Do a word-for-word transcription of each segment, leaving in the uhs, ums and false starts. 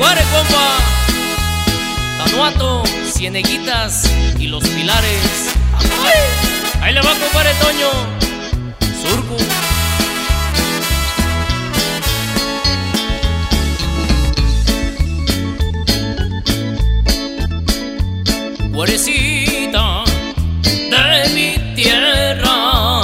Guare, compa. Tanuato, Cieneguitas y Los Pilares. ¡Ay! Ahí le va, compadre Toño. Surco. Guarecita de mi tierra,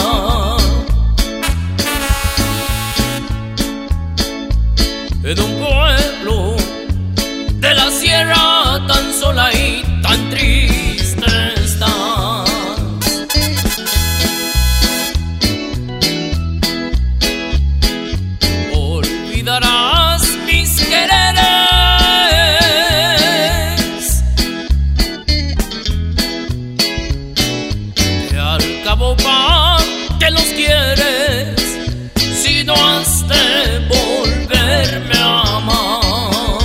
en un pueblo de la sierra tan sola y tan triste estás. Olvidarás mis quereres, que al cabo pa' que los quieres, si no has de volverme a amar.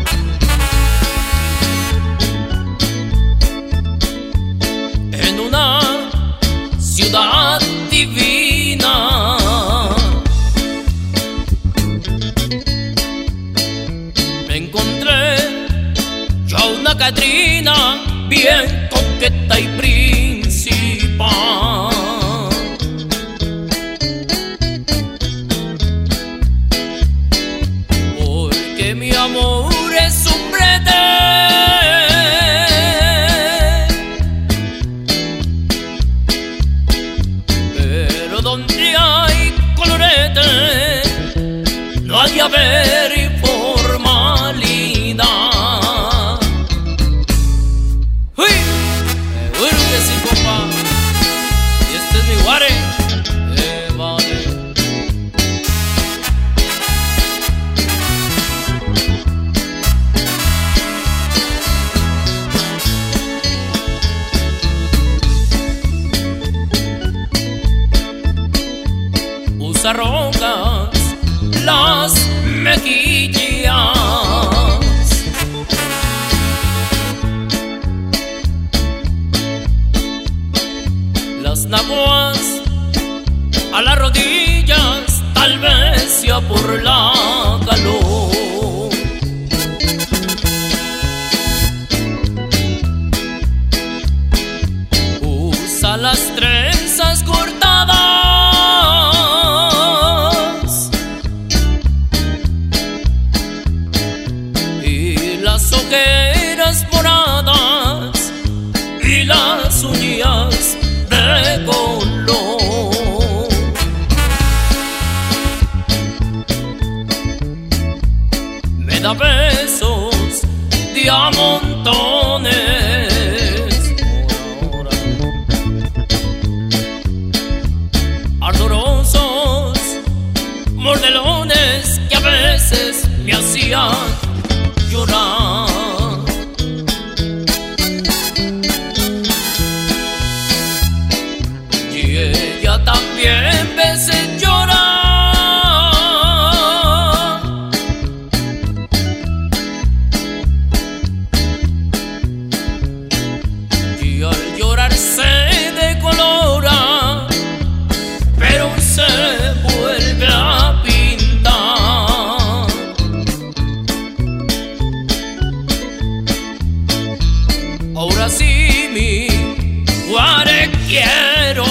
En una ciudad divina me encontré yo a una Catrina bien coqueta y principal, porque mi amor es un brete, pero donde hay colorete no hay haber formalidad. ¡Uy! Seguro que sí, compa. Y este es mi guare. Eh, vale. Usa rocas las mejillas, las naguas a las rodillas, tal vez sea por la calor. Usa las trenzas cortadas y las ojeras moradas y las uñas de color. Me da besos de a montones, ardorosos mordelones que a veces me hacían llorar. Y ella también veces llora, y al llorar se decolora, pero se vuelve a pintar. Ahora sí mi guare quiero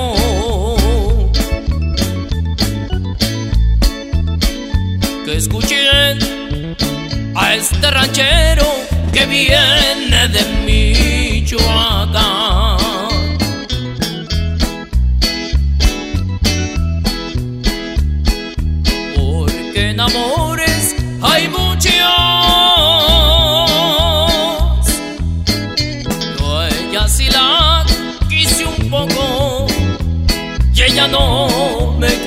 que escuchen a este ranchero que viene de Michoacán. Porque en amores hay muchos, yo a ella sí la quise un poco y ella no me